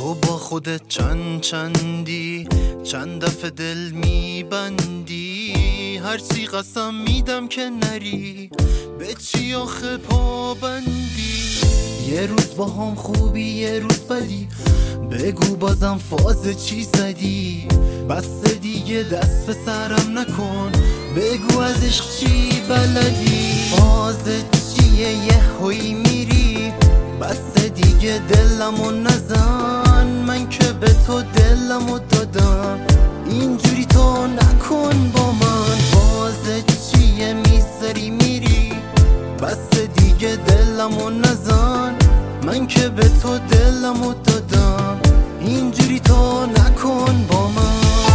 تو با خودت چندی چند دفعه دل میبندی، هرچی قسم میدم که نری، به چی آخه پابندی؟ یه روز با هم خوبی یه روز بدی، بگو بازم فاز چی زدی؟ بس دیگه دست به سرم نکن، بگو از عشق چی بلدی؟ فاز چیه یه هوی میری؟ بس دیگه دلمو نزن، من که به تو دلمو دادم، اینجوری تو نکن با من. فاز چیه میذاری میری؟ بس دیگه دلمو نزن، من که به تو دلمو دادم، اینجوری تو نکن با من.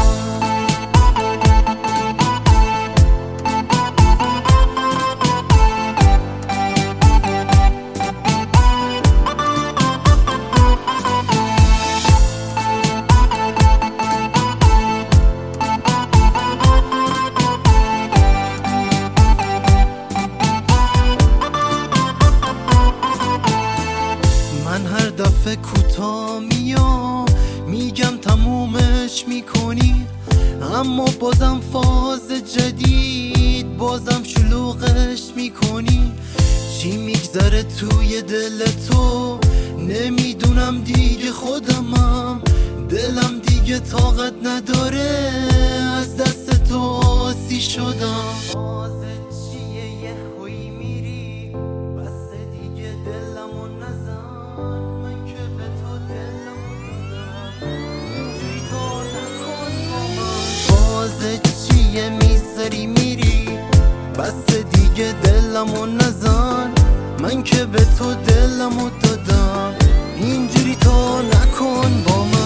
من هر دفعه کوتاه میام میگم تمومش میکنی، اما بازم فاز جدید، بازم شلوغش میکنی. چی میگذره توی دل تو نمیدونم دیگه، خودمم دلم دیگه طاقت نداره، از دست تو آسی شدم. فاز چیه یه هوی میری؟ بس دیگه دلمو نزن، من که به تو دلمو دادم، اینجوری تو نکن با من. فاز چیه میذاری میری؟ بس دیگه دلمو نزن، من که به تو دلمو دادم، اینجوری تو نکن با من.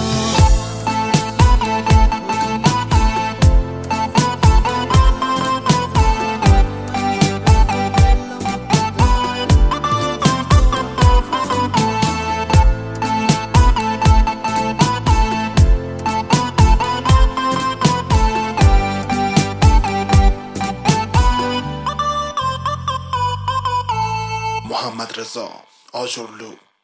محمد رضا آجرلو.